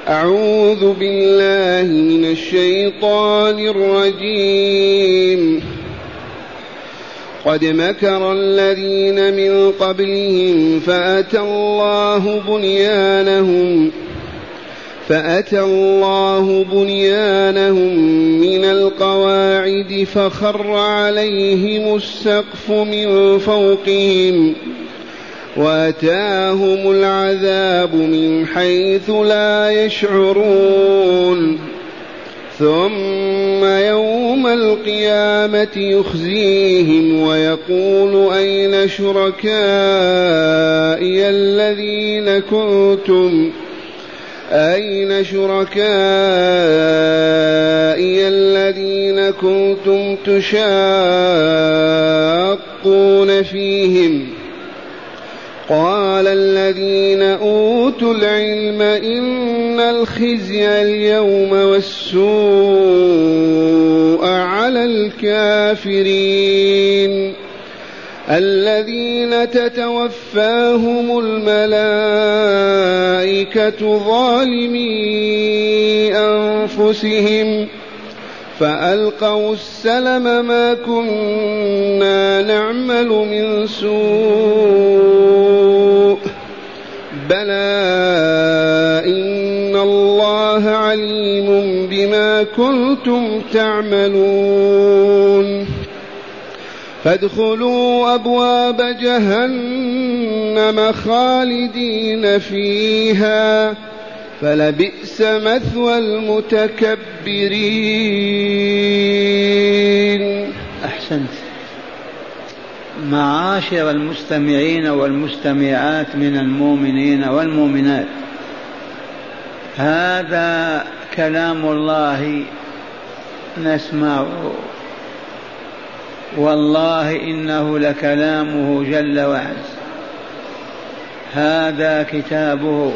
أعوذ بالله من الشيطان الرجيم. قد مكر الذين من قبلهم فأتى الله بنيانهم من القواعد فخر عليهم السقف من فوقهم وأتاهم العذاب من حيث لا يشعرون. ثم يوم القيامة يخزيهم ويقول أين شركائي الذين كنتم تشاقون فيهم. قال الذين أوتوا العلم إن الخزي اليوم والسوء على الكافرين الذين تتوفاهم الملائكة ظالمي أنفسهم فألقوا السلم ما كنا نعمل من سوء بلى إن الله عليم بما كنتم تعملون. فادخلوا أبواب جهنم خالدين فيها فلبئس مثوى المتكبرين. أحسنت. معاشر المستمعين والمستمعات من المؤمنين والمؤمنات، هذا كلام الله نسمعه، والله إنه لكلامه جل وعز. هذا كتابه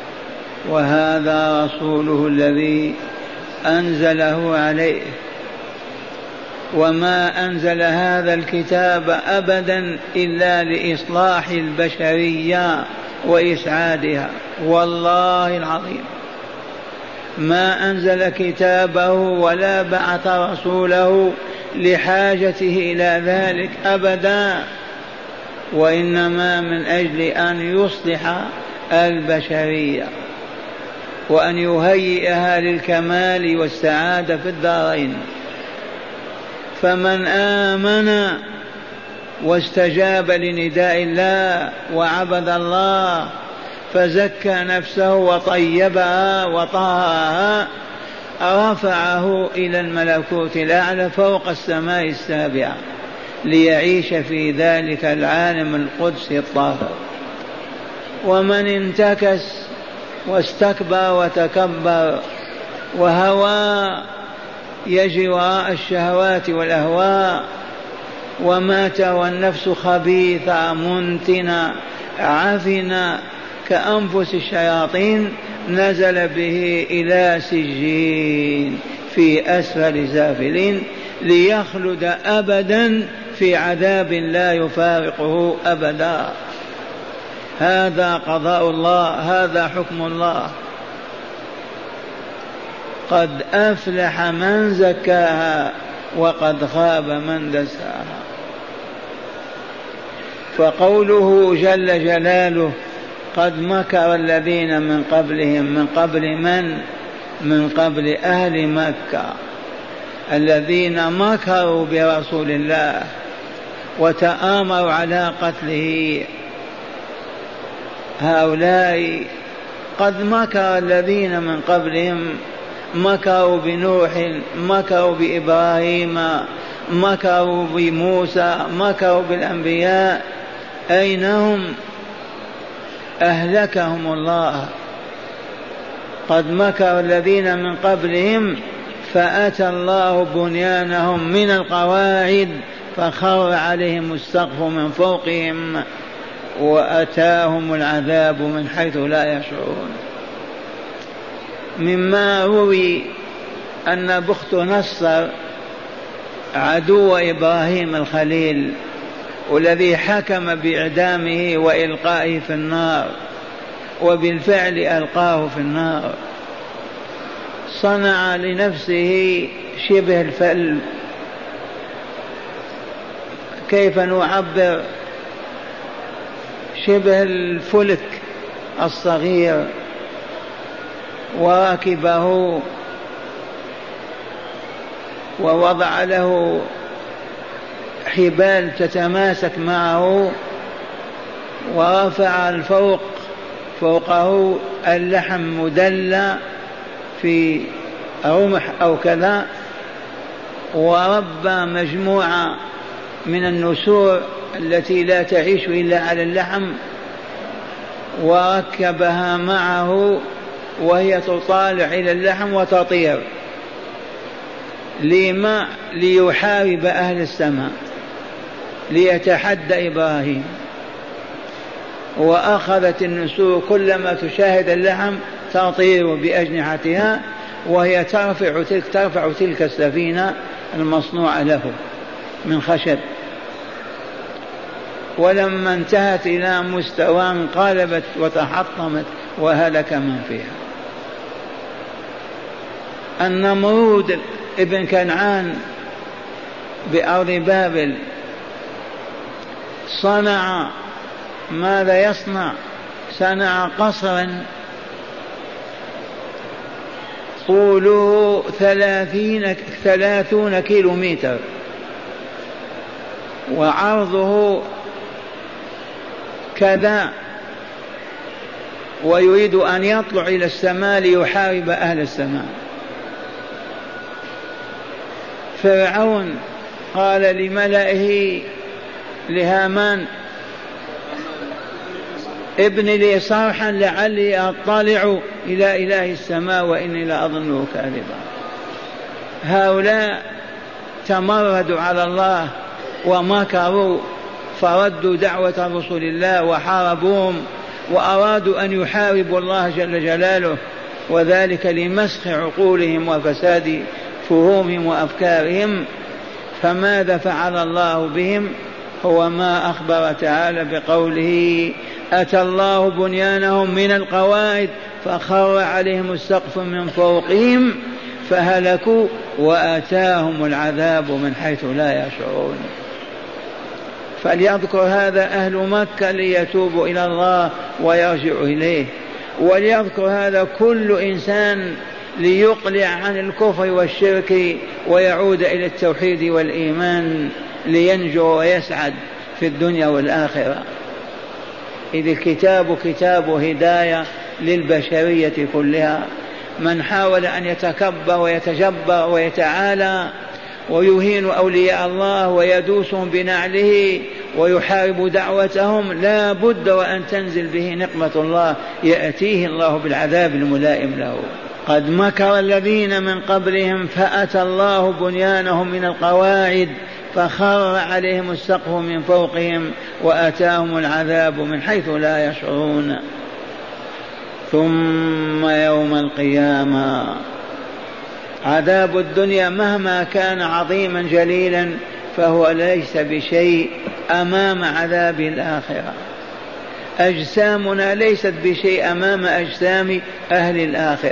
وهذا رسوله الذي أنزله عليه، وما أنزل هذا الكتاب أبدا إلا لإصلاح البشرية وإسعادها، والله العظيم ما أنزل كتابه ولا بعث رسوله لحاجته إلى ذلك أبدا، وإنما من أجل أن يصلح البشرية وأن يهيئها للكمال والسعادة في الدارين. فمن آمن واستجاب لنداء الله وعبد الله فزكى نفسه وطيبها وطهرها رفعه إلى الملكوت الأعلى فوق السماء السابعة ليعيش في ذلك العالم القدسي الطاهر. ومن انتكس واستكبر وتكبر وهوى يجري وراء الشهوات والأهواء ومات والنفس خبيثة منتنة عفنة كأنفس الشياطين، نزل به إلى سجين في أسفل سافلين ليخلد أبدا في عذاب لا يفارقه أبدا. هذا قضاء الله، هذا حكم الله. قد أفلح من زكاها وقد خاب من دساها. فقوله جل جلاله قد مكر الذين من قبلهم، من قبل من؟ من قبل أهل مكة الذين مكروا برسول الله وتآمروا على قتله. هؤلاء قد مكر الذين من قبلهم، مكروا بنوح، مكروا بإبراهيم، مكروا بموسى، مكروا بالأنبياء. أين هم؟ أهلكهم الله. قد مكر الذين من قبلهم فأتى الله بنيانهم من القواعد فخر عليهم السقف من فوقهم وأتاهم العذاب من حيث لا يشعرون. مما روي أن بخت نصر عدو إبراهيم الخليل والذي حكم بإعدامه وإلقائه في النار، وبالفعل ألقاه في النار صنع لنفسه شبه الفل، كيف نعبر، شبه الفلك الصغير، وركبه ووضع له حبال تتماسك معه، ورفع فوقه اللحم مدلى في رمح أو كذا، وربى مجموعة من النسور التي لا تعيش إلا على اللحم، وركبها معه وهي تطالع إلى اللحم وتطير. لما؟ ليحارب أهل السماء، ليتحدى إبراهيم. وأخذت النسور كلما تشاهد اللحم تطير بأجنحتها، وهي ترفع تلك السفينة المصنوعة له من خشب. ولما انتهت إلى مستوى انقلبت وتحطمت وهلك من فيها. النمرود ابن كنعان بأرض بابل صنع، ماذا يصنع؟ صنع قصرا طوله 30 كيلومتر، وعرضه كذا، ويريد أن يطلع إلى السماء ليحارب أهل السماء. فرعون قال لملئه لهامان: ابن لي صرحا لعلي أطلع إلى إله السماء وإني لأظنه كاذبا. هؤلاء تمردوا على الله ومكروا، فردوا دعوة رسول الله وحاربوهم، وأرادوا أن يحاربوا الله جل جلاله، وذلك لمسخ عقولهم وفساد فهومهم وأفكارهم. فماذا فعل الله بهم؟ هو ما أخبر تعالى بقوله: أتى الله بنيانهم من القواعد فخر عليهم السقف من فوقهم فهلكوا وأتاهم العذاب من حيث لا يشعرون. فليذكر هذا أهل مكة ليتوبوا إلى الله ويرجعوا إليه، وليذكر هذا كل إنسان ليقلع عن الكفر والشرك ويعود إلى التوحيد والإيمان لينجو ويسعد في الدنيا والآخرة. إذ الكتاب كتاب هداية للبشرية كلها. من حاول أن يتكبر ويتجبر ويتعالى ويهين أولياء الله ويدوسهم بنعله ويحارب دعوتهم، لا بد وأن تنزل به نقمة الله، يأتيه الله بالعذاب الملائم له. قد مكر الذين من قبلهم فأتى الله بنيانهم من القواعد فخر عليهم السقف من فوقهم وأتاهم العذاب من حيث لا يشعرون. ثم يوم القيامة عذاب الدنيا مهما كان عظيما جليلا فهو ليس بشيء أمام عذاب الآخرة. أجسامنا ليست بشيء أمام أجسام أهل الآخرة.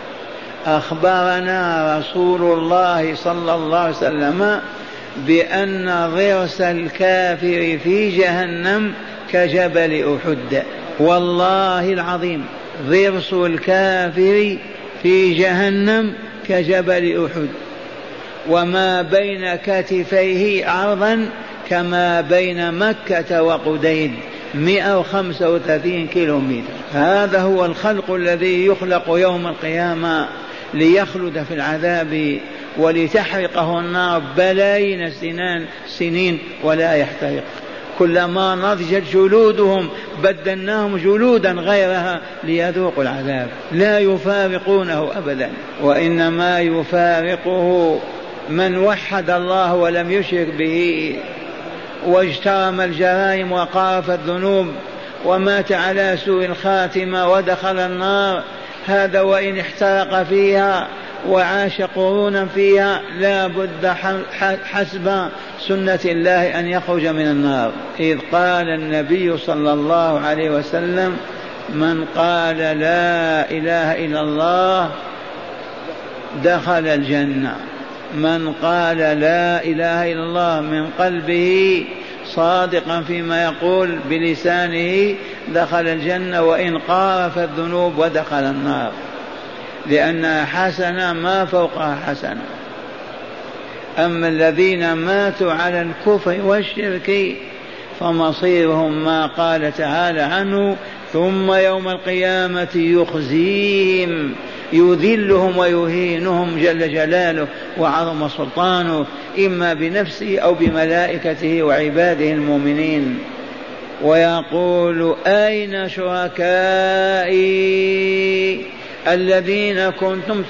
أخبرنا رسول الله صلى الله عليه وسلم بأن ضرس الكافر في جهنم كجبل أحد. والله العظيم ضرس الكافر في جهنم كجبل أحد، وما بين كتفيه عرضا كما بين مكة وقديد 135 كيلومتر. هذا هو الخلق الذي يخلق يوم القيامة ليخلد في العذاب ولتحرقه النار بلايين سنين ولا يحترق. كلما نضجت جلودهم بدلناهم جلودا غيرها ليذوقوا العذاب. لا يفارقونه أبدا، وإنما يفارقه من وحد الله ولم يشرك به واجترم الجرائم وقارف الذنوب ومات على سوء الخاتمة ودخل النار. هذا وإن احترق فيها وعاش قرونا فيها لا بد حسب سنة الله أن يخرج من النار. إذ قال النبي صلى الله عليه وسلم: من قال لا إله إلا الله دخل الجنة. من قال لا إله إلا الله من قلبه صادقا فيما يقول بلسانه دخل الجنة، وإن قارف الذنوب ودخل النار، لأنها حسنة ما فوقها حسنة. أما الذين ماتوا على الكفر والشرك فمصيرهم ما قال تعالى عنه: ثم يوم القيامة يخزيهم، يذلهم ويهينهم جل جلاله وعظم سلطانه، إما بنفسه أو بملائكته وعباده المؤمنين، ويقول: أين شركائي الذين كنتم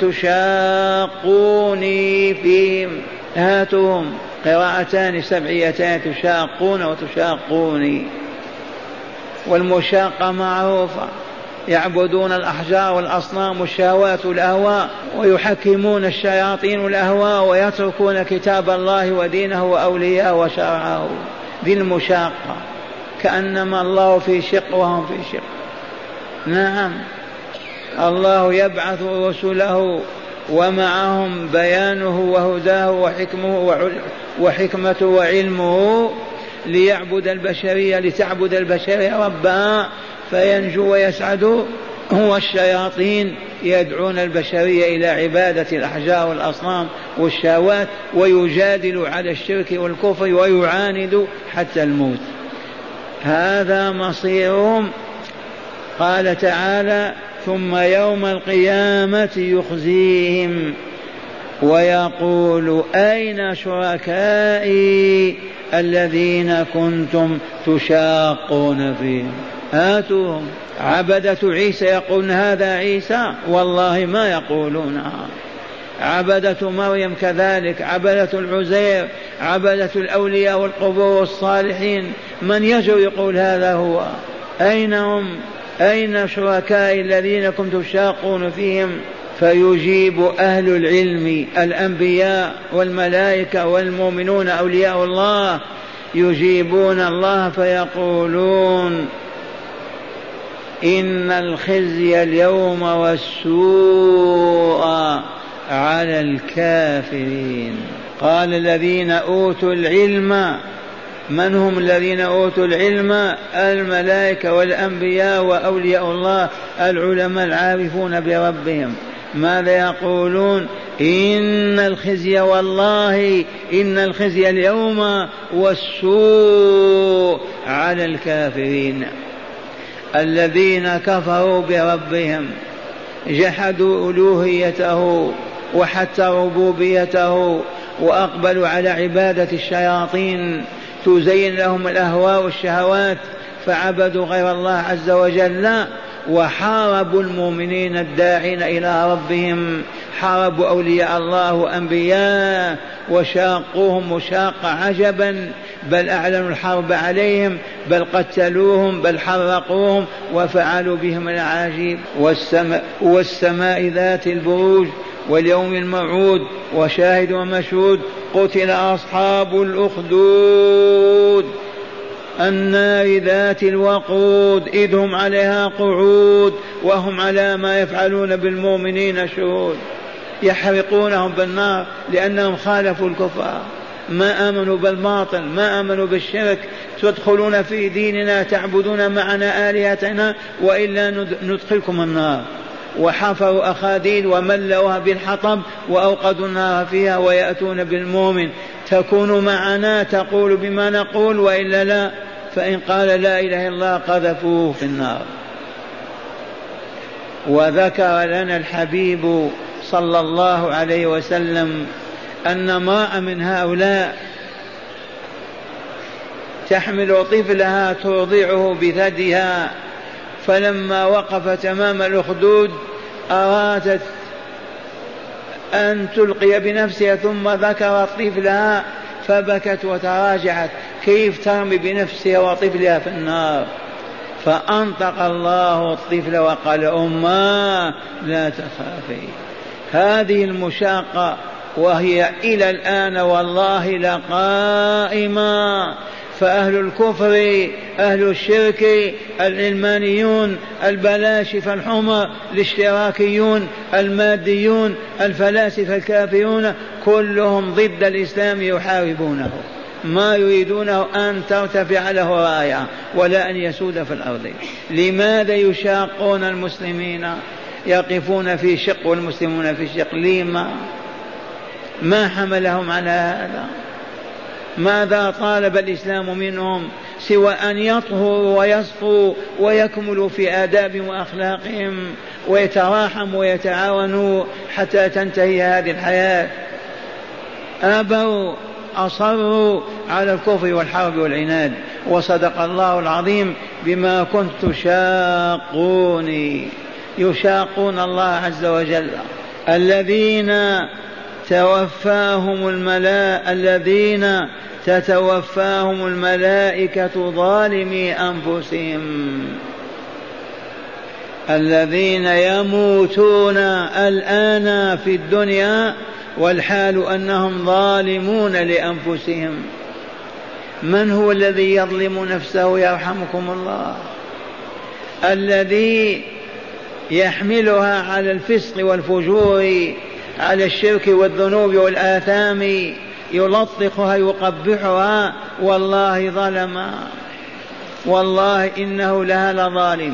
تشاقوني فيهم؟ هاتهم. قراءتان سبعيتان: تشاقون وتشاقوني. والمشاقة معروفة، يعبدون الأحجار والأصنام والشهوات والأهواء، ويحكمون الشياطين والأهواء، ويتركون كتاب الله ودينه وأولياءه وشرعه. ذي المشاقة، كأنما الله في شق وهم في شق. نعم، الله يبعث رسله ومعهم بيانه وهداه وحكمته وعلمه ليعبد البشرية، لتعبد البشرية ربها فينجو ويسعدوا. هو الشياطين يدعون البشرية إلى عبادة الأحجار والأصنام والشهوات، ويجادل على الشرك والكفر ويعاند حتى الموت. هذا مصيرهم. قال تعالى: ثم يوم القيامة يخزيهم ويقول: أين شركائي الذين كنتم تشاقون فيهم؟ هاتوهم. عبدة عيسى يقولون هذا عيسى، والله ما يقولونها. عبدة مريم كذلك، عبدة العزير، عبدة الأولياء والقبور والصالحين، من يجر يقول هذا هو. أين هم؟ أين شركائي الذين كنتم تشاقون فيهم؟ فيجيب أهل العلم الأنبياء والملائكة والمؤمنون أولياء الله، يجيبون الله فيقولون: إن الخزي اليوم والسوء على الكافرين. قال الذين أوتوا العلم. من هم الذين أوتوا العلم؟ الملائكة والأنبياء وأولياء الله، العلماء العارفون بربهم. ماذا يقولون؟ إن الخزي، والله إن الخزي اليوم والسوء على الكافرين، الذين كفروا بربهم، جحدوا ألوهيته وحتى ربوبيته، وأقبلوا على عبادة الشياطين تزين لهم الأهواء والشهوات، فعبدوا غير الله عز وجل، وحاربوا المؤمنين الداعين إلى ربهم، حاربوا أولياء الله وأنبياء وشاقوهم مشاقة عجبا، بل أعلنوا الحرب عليهم، بل قتلوهم، بل حرقوهم وفعلوا بهم العجيب. والسماء ذات البروج واليوم الموعود وشاهد ومشهود. قتل أصحاب الأخدود النار ذات الوقود إذ هم عليها قعود وهم على ما يفعلون بالمؤمنين شهود. يحرقونهم بالنار لأنهم خالفوا الكفار، ما آمنوا بالباطل، ما آمنوا بالشرك. تدخلون في ديننا تعبدون معنا آلهتنا وإلا ندخلكم النار. وحفروا أخاديد وملوها بالحطب وأوقدوا النار فيها، ويأتون بالمؤمن: تكون معنا تقول بما نقول، وإلا لا، فإن قال لا إله إلا الله قذفوه في النار. وذكر لنا الحبيب صلى الله عليه وسلم أن امرأة من هؤلاء تحمل طفلها ترضعه بثديها، فلما وقف تمام الأخدود أرادت أن تلقي بنفسها، ثم ذكرت طفلها فبكت وتراجعت: كيف ترمي بنفسها وطفلها في النار؟ فأنطق الله الطفل وقال: أماه لا تخافي. هذه المشاقة وهي إلى الآن والله لقائمة فأهل الكفر أهل الشرك العلمانيون البلاشفة الحمر الاشتراكيون الماديون الفلاسفة الكافرون كلهم ضد الإسلام يحاربونه، ما يريدونه أن ترتفع له راية ولا أن يسود في الأرض. لماذا يشاقون المسلمين؟ يقفون في شق والمسلمون في شق. لما؟ ما حملهم على هذا؟ ماذا طالب الإسلام منهم سوى أن يطهروا ويصفوا ويكملوا في آداب وأخلاقهم ويتراحموا ويتعاونوا حتى تنتهي هذه الحياة؟ أبوا، أصروا على الكفر والحرب والعناد. وصدق الله العظيم بما كنت شاقوني، يشاقون الله عز وجل. الذين تتوفاهم الملائكة ظالمي أنفسهم، الذين يموتون الآن في الدنيا والحال أنهم ظالمون لأنفسهم. من هو الذي يظلم نفسه يرحمكم الله؟ الذي يحملها على الفسق والفجور، على الشرك والذنوب والآثام، يلطخها يقبحها، والله ظلم، والله إنه لها لظالم.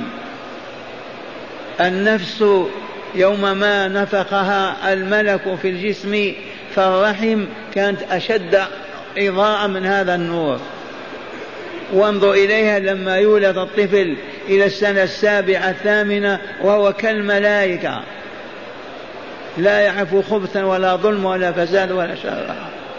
النفس يوم ما نفخها الملك في الجسم فالرحم كانت أشد إضاءة من هذا النور. وانظر إليها لما يولد الطفل إلى السنة 7 8 وهو كالملائكة، لا يعرف خبثا ولا ظلم ولا فساد ولا شر.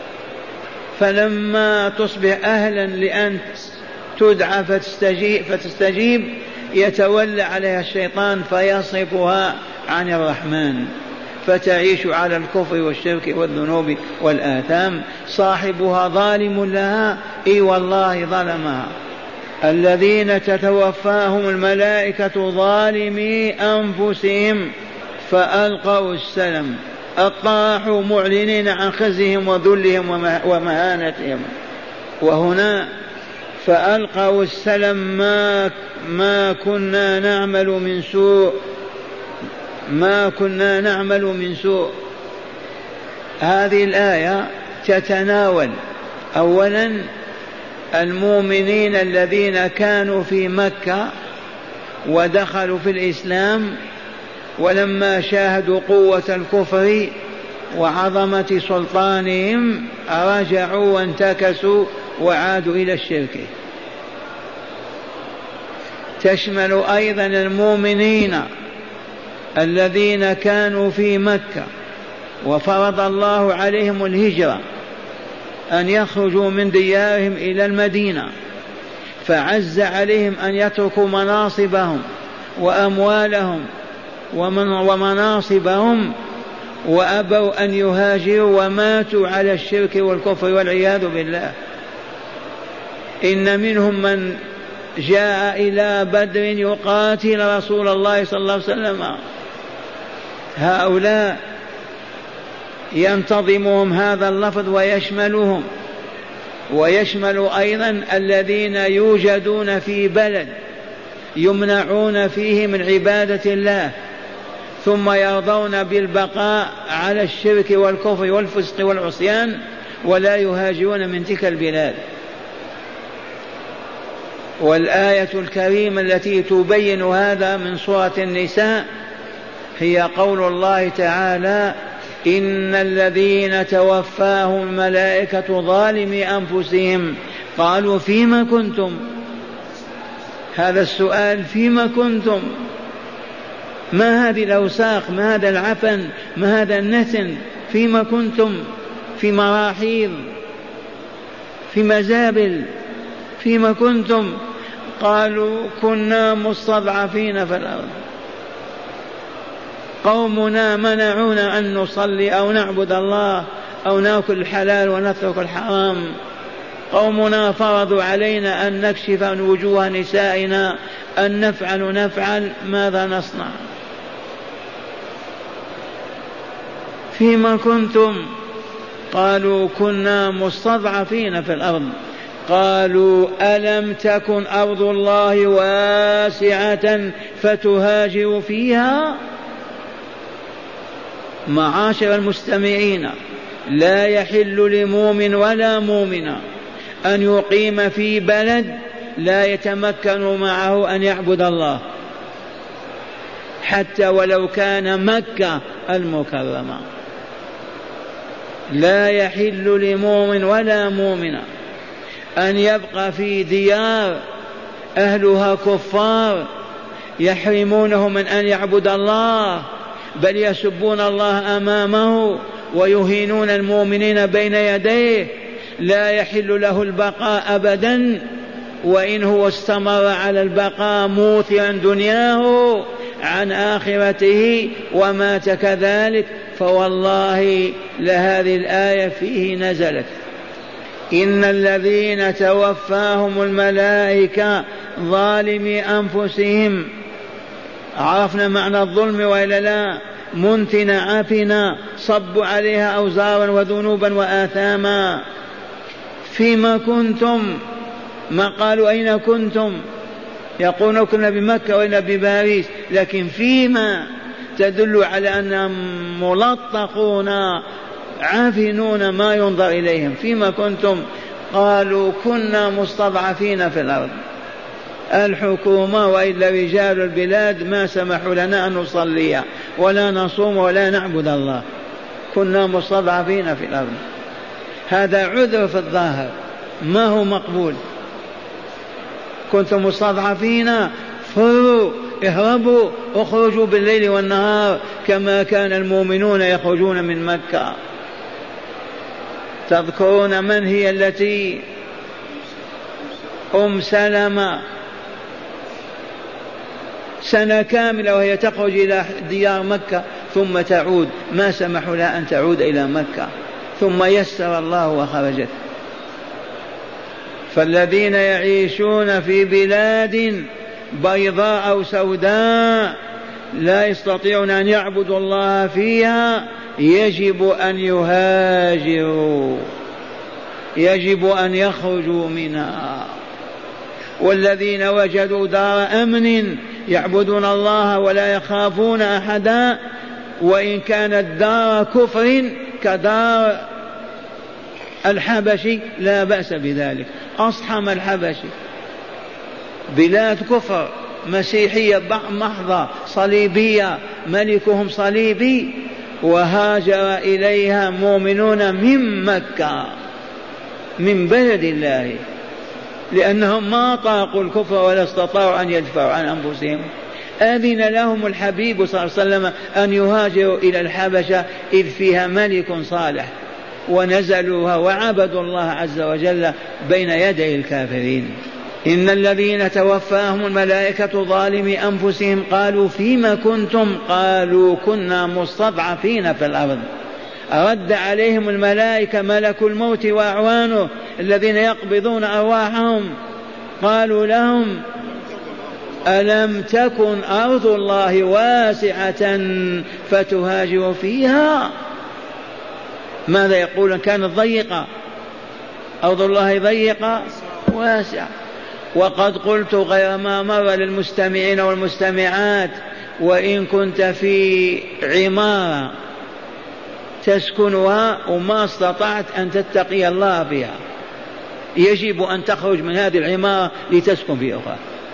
فلما تصبح أهلا لأن تدعى فتستجيب يتولى عليها الشيطان فيصرفها عن الرحمن، فتعيش على الكفر والشرك والذنوب والآثام. صاحبها ظالم لها، اي والله ظلمها. الذين تتوفاهم الملائكة ظالمي أنفسهم فألقوا السلم، أطاحوا معلنين عن خزيهم وذلهم ومهانتهم. وهنا فألقوا السلم ما كنا نعمل من سوء، ما كنا نعمل من سوء. هذه الآية تتناول أولا المؤمنين الذين كانوا في مكة ودخلوا في الإسلام، ولما شاهدوا قوة الكفر وعظمة سلطانهم رجعوا وانتكسوا وعادوا إلى الشرك. تشمل أيضا المؤمنين الذين كانوا في مكة وفرض الله عليهم الهجرة، أن يخرجوا من ديارهم إلى المدينة، فعز عليهم أن يتركوا مناصبهم وأموالهم ومناصبهم وأبوا أن يهاجروا وماتوا على الشرك والكفر والعياذ بالله. إن منهم من جاء إلى بدر يقاتل رسول الله صلى الله عليه وسلم. هؤلاء ينتظمهم هذا اللفظ ويشملهم، ويشمل أيضا الذين يوجدون في بلد يمنعون فيه من عبادة الله ثم يرضون بالبقاء على الشرك والكفر والفسق والعصيان ولا يهاجرون من تلك البلاد. والآية الكريمة التي تبين هذا من سورة النساء هي قول الله تعالى: إن الذين توفاهم الملائكة ظالمي أنفسهم قالوا فيما كنتم. هذا السؤال: فيما كنتم؟ ما هذه الأوساخ؟ ما هذا العفن؟ ما هذا النتن؟ فيما كنتم؟ في مراحيض، في مزابل، فيما كنتم؟ قالوا كنا مستضعفين في الأرض، قومنا منعونا أن نصلي أو نعبد الله أو نأكل الحلال ونترك الحرام، قومنا فرضوا علينا أن نكشف عن وجوه نسائنا، أن نفعل، ماذا نصنع؟ فيما كنتم؟ قالوا كنا مستضعفين في الأرض. قالوا ألم تكن أرض الله واسعة فتهاجروا فيها. معاشر المستمعين، لا يحل لمؤمن ولا مؤمنة أن يقيم في بلد لا يتمكن معه أن يعبد الله، حتى ولو كان مكة المكرمة. لا يحل لمؤمن ولا مؤمنة أن يبقى في ديار أهلها كفار يحرمونه من أن يعبد الله، بل يسبون الله أمامه ويهينون المؤمنين بين يديه. لا يحل له البقاء أبدا، وإن هو استمر على البقاء موثرا دنياه عن آخرته ومات كذلك، فوالله لهذه الآية فيه نزلت: إن الذين توفاهم الملائكة ظالمي أنفسهم. عرفنا معنى الظلم وإلا لا؟ منتنا عفنا صبوا عليها أوزارا وذنوبا وآثاما. فيما كنتم؟ ما قالوا أين كنتم، يقولون كنا بمكة وإنا بباريس، لكن فيما تدل على أنهم ملطقون عافنون ما ينظر إليهم. فيما كنتم؟ قالوا كنا مستضعفين في الأرض، الحكومة وإلا رجال البلاد ما سمحوا لنا أن نصلي ولا نصوم ولا نعبد الله، كنا مستضعفين في الأرض. هذا عذر في الظاهر ما هو مقبول. كنتم مستضعفين، فروا، اهربوا، اخرجوا بالليل والنهار كما كان المؤمنون يخرجون من مكة. تذكرون من هي التي أم سلمة سنة كاملة وهي تخرج إلى ديار مكة ثم تعود، ما سمحوا لها أن تعود إلى مكة، ثم يسر الله وخرجت. فالذين يعيشون في بلاد بيضاء أو سوداء لا يستطيعون أن يعبدوا الله فيها يجب أن يهاجروا، يجب أن يخرجوا منها. والذين وجدوا دار أمن يعبدون الله ولا يخافون أحدا، وإن كانت دار كفر كدار الحبشي لا بأس بذلك. أصحم الحبشي بلاد كفر مسيحية محضة صليبية، ملكهم صليبي، وهاجر إليها مؤمنون من مكة من بلد الله، لأنهم ما طاقوا الكفر ولا استطاعوا أن يدفعوا عن أنفسهم. أذن لهم الحبيب صلى الله عليه وسلم أن يهاجروا إلى الحبشة إذ فيها ملك صالح، ونزلوها وعبدوا الله عز وجل بين يدي الكافرين. إن الذين توفاهم الملائكة ظالمي أنفسهم قالوا فيما كنتم؟ قالوا كنا مستضعفين في الأرض. رد عليهم الملائكة ملك الموت وأعوانه الذين يقبضون أرواحهم، قالوا لهم ألم تكن أرض الله واسعة فتهاجروا فيها؟ ماذا يقولون؟ كانت ضيقة، أرض الله ضيقة واسعة. وقد قلت غير ما مر للمستمعين والمستمعات: وإن كنت في عمارة تسكنها وما استطعت أن تتقي الله فيها، يجب أن تخرج من هذه العمارة لتسكن في أخرى.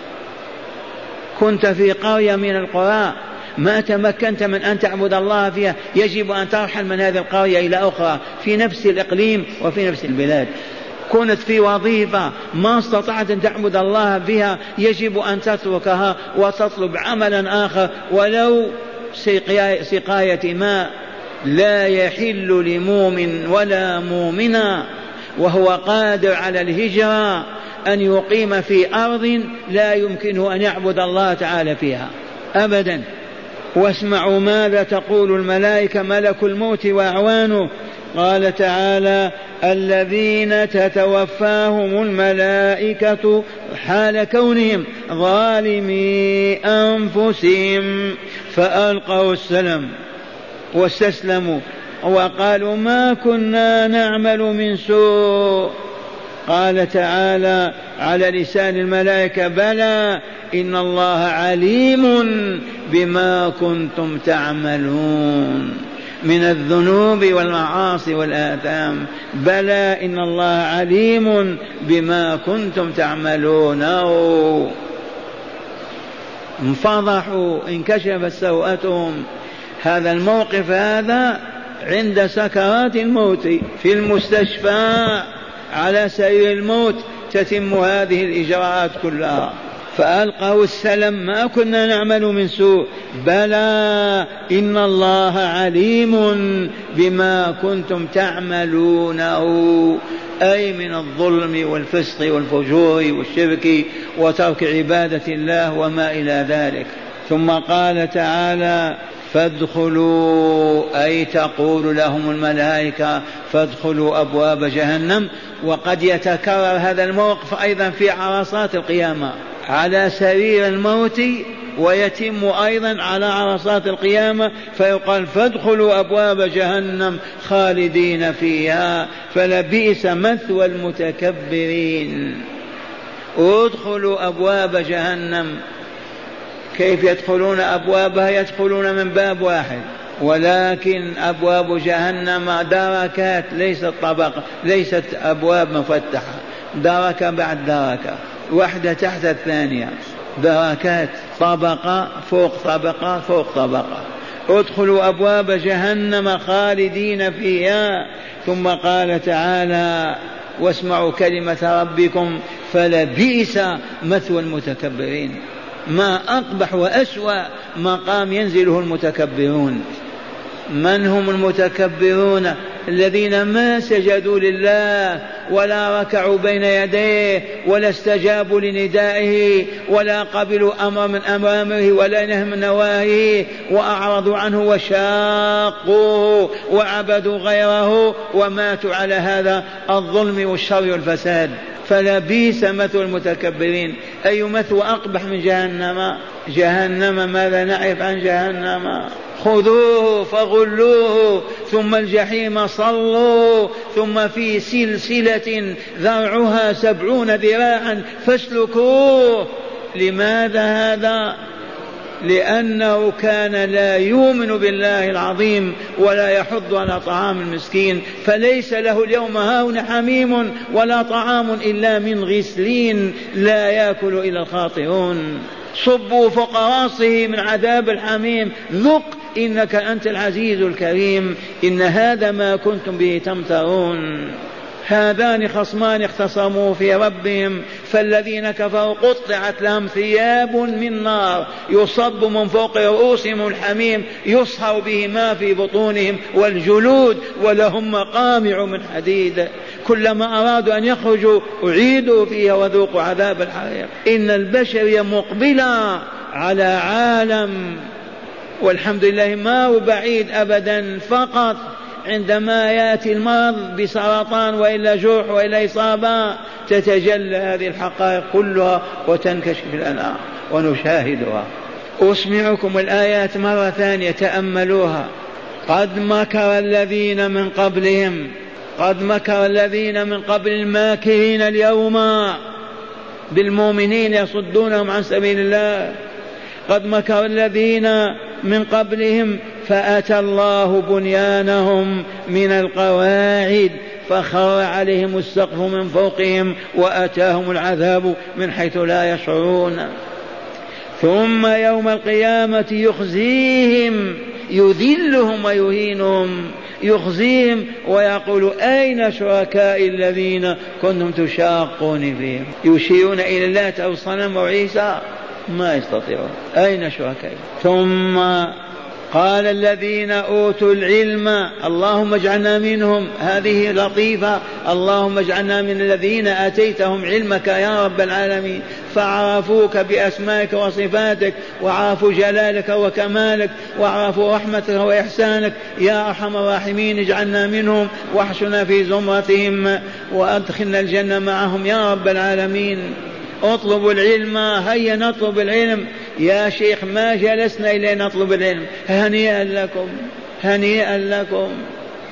كنت في قرية من القرى ما تمكنت من أن تعبد الله فيها، يجب أن ترحل من هذه القرية إلى أخرى في نفس الإقليم وفي نفس البلاد. كنت في وظيفة ما استطعت أن تعبد الله بها، يجب أن تتركها وتطلب عملا آخر ولو سقاية ماء. لا يحل لمؤمن ولا مؤمنة وهو قادر على الهجرة أن يقيم في أرض لا يمكنه أن يعبد الله تعالى فيها أبدا. واسمعوا ماذا تقول الملائكة ملك الموت وأعوانه. قال تعالى: الذين تتوفاهم الملائكة حال كونهم ظالمي أنفسهم فألقوا السلم واستسلموا وقالوا ما كنا نعمل من سوء. قال تعالى على لسان الملائكة بلى إن الله عليم بما كنتم تعملون من الذنوب والمعاصي والآثام. بلى إن الله عليم بما كنتم تعملون. انفضحوا انكشفت سوءتهم. هذا الموقف هذا عند سكرات الموت في المستشفى على سرير الموت تتم هذه الإجراءات كلها. فألقوا السلم ما كنا نعمل من سوء بلى إن الله عليم بما كنتم تعملونه أي من الظلم والفسق والفجور والشرك وترك عبادة الله وما إلى ذلك. ثم قال تعالى فادخلوا أي تقول لهم الملائكة فادخلوا أبواب جهنم. وقد يتكرر هذا الموقف أيضا في عرصات القيامة على سرير الموت ويتم أيضا على عرصات القيامة فيقال فادخلوا أبواب جهنم خالدين فيها فلبئس مثوى المتكبرين. ادخلوا أبواب جهنم. كيف يدخلون أبوابها؟ يدخلون من باب واحد ولكن أبواب جهنم دركات ليست طبقة ليست أبواب مفتحة دركة بعد دركة واحدة تحت الثانية دركات طبقة فوق طبقة فوق طبقة. ادخلوا أبواب جهنم خالدين فيها. ثم قال تعالى واسمعوا كلمة ربكم فلبئس مثوى المتكبرين. ما أقبح وأسوأ مقام ينزله المتكبرون. من هم المتكبرون؟ الذين ما سجدوا لله ولا ركعوا بين يديه ولا استجابوا لندائه ولا قبلوا أمر من أوامره ولا نهي من نواهيه وأعرضوا عنه وشاقوه وعبدوا غيره وماتوا على هذا الظلم والشر والفساد. فلبئس مثوى المتكبرين. أي مثوى أقبح من جهنم؟ جهنم ماذا نعرف عن جهنم؟ خذوه فغلوه ثم الجحيم صلوا ثم في سلسلة ذرعها 70 ذراعا فاسلكوه. لماذا هذا؟ لأنه كان لا يؤمن بالله العظيم ولا يحض على طعام المسكين فليس له اليوم هاهنا حميم ولا طعام إلا من غسلين لا يأكل إلا الخاطئون. صبوا فوق راسه من عذاب الحميم ذق إنك أنت العزيز الكريم. إن هذا ما كنتم به تمترون. هذان خصمان اختصموا في ربهم فالذين كفروا قطعت لهم ثياب من نار يصب من فوق رؤوسهم الحميم يصهر به ما في بطونهم والجلود ولهم مقامع من حديد كلما أرادوا أن يخرجوا أعيدوا فيها وذوقوا عذاب الحريق. إن البشر مقبلا على عالم والحمد لله ما هو بعيد أبدا. فقط عندما يأتي المرض بسرطان وإلا جرح وإلا إصابة تتجلى هذه الحقائق كلها وتنكشف الأنهار ونشاهدها. أسمعكم الآيات مرة ثانية تأملوها. قد مكر الذين من قبلهم. قد مكر الذين من قبل الماكرين اليوم بالمؤمنين يصدونهم عن سبيل الله. قد مكر الذين من قبلهم فأتى الله بنيانهم من القواعد فخر عليهم السقف من فوقهم وأتاهم العذاب من حيث لا يشعرون. ثم يوم القيامة يخزيهم يذلهم ويهينهم. يخزيهم ويقول أين شركائي الذين كنتم تشاقون فيهم. يشيرون إلى اللات أو الصنم أو عيسى ما يستطيعون. أين شركائي؟ ثم قال الذين أوتوا العلم اللهم اجعلنا منهم. هذه لطيفة. اللهم اجعلنا من الذين أتيتهم علمك يا رب العالمين فعرفوك بأسمائك وصفاتك وعرفوا جلالك وكمالك وعرفوا رحمتك وإحسانك يا أرحم الراحمين. اجعلنا منهم واحشنا في زمرتهم وأدخلنا الجنة معهم يا رب العالمين. اطلبوا العلم. هيا نطلب العلم يا شيخ. ما جلسنا إلا نطلب العلم. هنيئا لكم هنيئا لكم.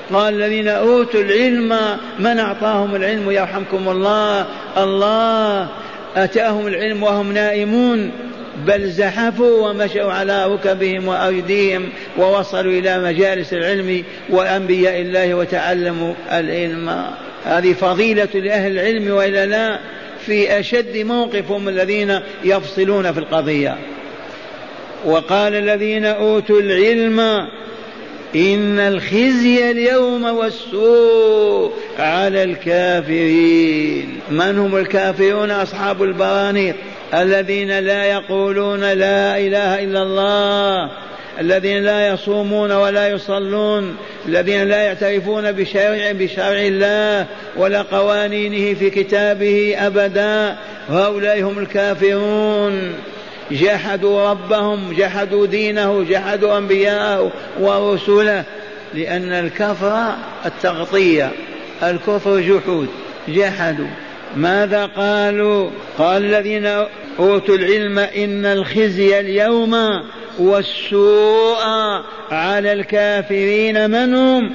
قال الذين أوتوا العلم، من أعطاهم العلم يرحمكم الله؟ الله أتاهم العلم وهم نائمون، بل زحفوا ومشوا على ركبهم وأيديهم ووصلوا إلى مجالس العلم وأنبياء الله وتعلموا العلم. هذه فضيلة لأهل العلم، وإلا لا في أشد موقفهم الذين يفصلون في القضية. وقال الذين أوتوا العلم إن الخزي اليوم والسوء على الكافرين. من هم الكافرون؟ أصحاب البرانيق، الذين لا يقولون لا إله إلا الله، الذين لا يصومون ولا يصلون، الذين لا يعترفون بشرع الله ولا قوانينه في كتابه أبدا. هؤلاء هم الكافرون، جحدوا ربهم، جحدوا دينه، جحدوا أنبياءه ورسله. لأن الكفر التغطية، الكفر جحود، جحدوا. ماذا قالوا؟ قال الذين أوتوا العلم إن الخزي اليوم والسوء على الكافرين. من هم؟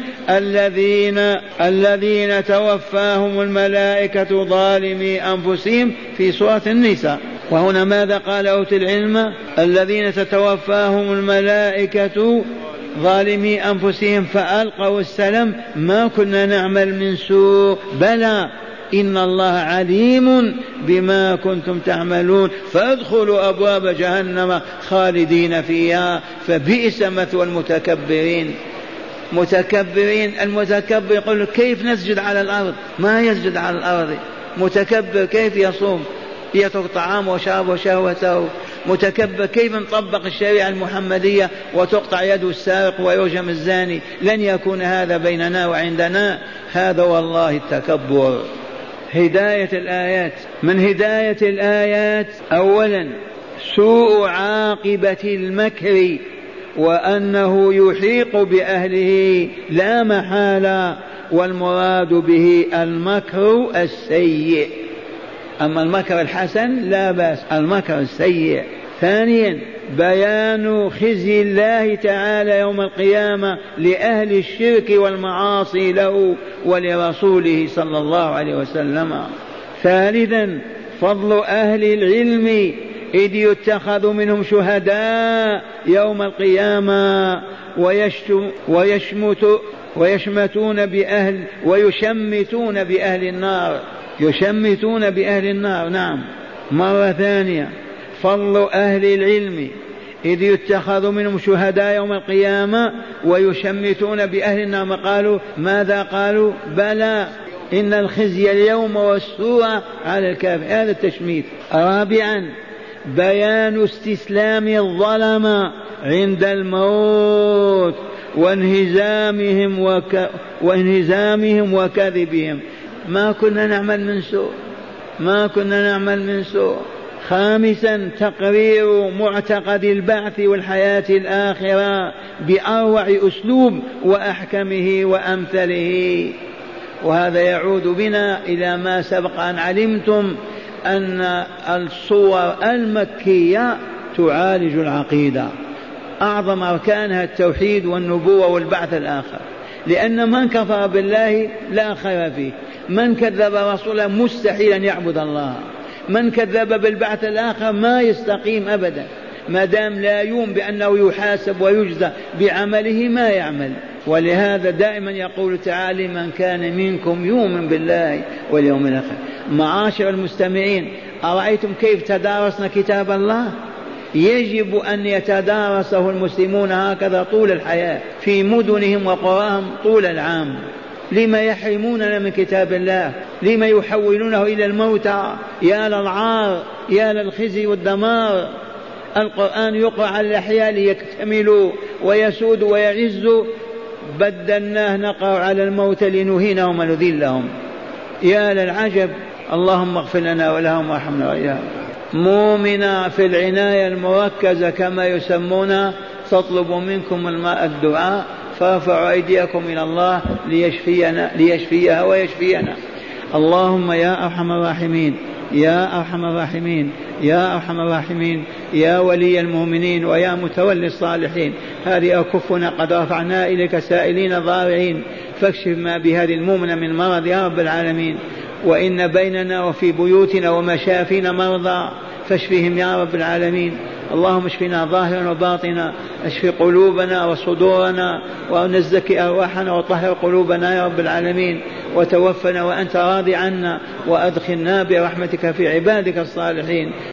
الذين توفاهم الملائكة ظالمي أنفسهم في سورة النساء. وهنا ماذا قال أوتوا العلم؟ الذين تتوفاهم الملائكة ظالمي أنفسهم فألقوا السلام ما كنا نعمل من سوء، بلى إن الله عليم بما كنتم تعملون فادخلوا أبواب جهنم خالدين فيها فبئس مثوى المتكبرين. متكبرين، المتكبر يقول كيف نسجد على الأرض؟ ما يسجد على الأرض. متكبر كيف يصوم؟ يترك طعامه وشرابه وشهوته. متكبر كيف نطبق الشريعة المحمدية وتقطع يد السارق ويرجم الزاني؟ لن يكون هذا بيننا وعندنا. هذا والله التكبر. هداية الآيات، من هداية الآيات أولا سوء عاقبة المكر، وأنه يحيق بأهله لا محالة، والمراد به المكر السيء. أما المكر الحسن لا بأس، المكر السيء. ثانيا بيان خزي الله تعالى يوم القيامة لأهل الشرك والمعاصي له ولرسوله صلى الله عليه وسلم. ثالثا فضل أهل العلم إذ يتخذ منهم شهداء يوم القيامة ويشمتون بأهل النار، يشمتون بأهل النار. نعم. مرة ثانية فضل أهل العلم إذ يتخذ منهم شهداء يوم القيامة ويشمتون بأهل النار. قالوا ماذا قالوا؟ بلى إن الخزي اليوم والسوء على الكافر، هذا التشميت. رابعا بيان استسلام الظلم عند الموت وانهزامهم وكذبهم. ما كنا نعمل من سوء، ما كنا نعمل من سوء. خامسا تقرير معتقد البعث والحياة الآخرة بأروع أسلوب وأحكمه وأمثله. وهذا يعود بنا إلى ما سبق أن علمتم أن الصور المكية تعالج العقيدة، أعظم أركانها التوحيد والنبوة والبعث الآخر. لأن من كفر بالله لا خير فيه، من كذب رسوله مستحيل أن يعبد الله، من كذب بالبعث الآخر ما يستقيم أبدا، ما دام لا يؤمن بأنه يحاسب ويجزى بعمله ما يعمل. ولهذا دائما يقول تعالى من كان منكم يؤمن بالله واليوم الآخر. معاشر المستمعين، أرأيتم كيف تدارسنا كتاب الله؟ يجب أن يتدارسه المسلمون هكذا طول الحياة في مدنهم وقراهم طول العام. لما يحرموننا من كتاب الله؟ لما يحولونه إلى الموتى؟ يا للعار، يا للخزي والدمار. القرآن يقرأ على الأحياء ليكتملوا ويسودوا ويعزوا، بدلناه نقرأ على الموتى لنهينهم ونذلهم. يا للعجب. اللهم اغفر لنا ولهم وارحمنا وإياهم. مؤمنا في العناية المركزة كما يسمونها تطلب منكم الدعاء، فارفعوا أيديكم إلى الله ليشفيها ويشفينا. اللهم يا أرحم الراحمين، يا أرحم الراحمين، يا أرحم الراحمين، يا ولي المؤمنين ويا متولي الصالحين، هذه أكفنا قد رفعنا إليك سائلين ضارعين فاكشف ما بهذه المؤمنة من مرض يا رب العالمين. وإن بيننا وفي بيوتنا ومشافينا مرضى فاشفهم يا رب العالمين. اللهم اشفنا ظاهرا وباطنا، اشف قلوبنا وصدورنا ونزكي أرواحنا وطهر قلوبنا يا رب العالمين، وتوفنا وأنت راضي عنا، وأدخلنا برحمتك في عبادك الصالحين.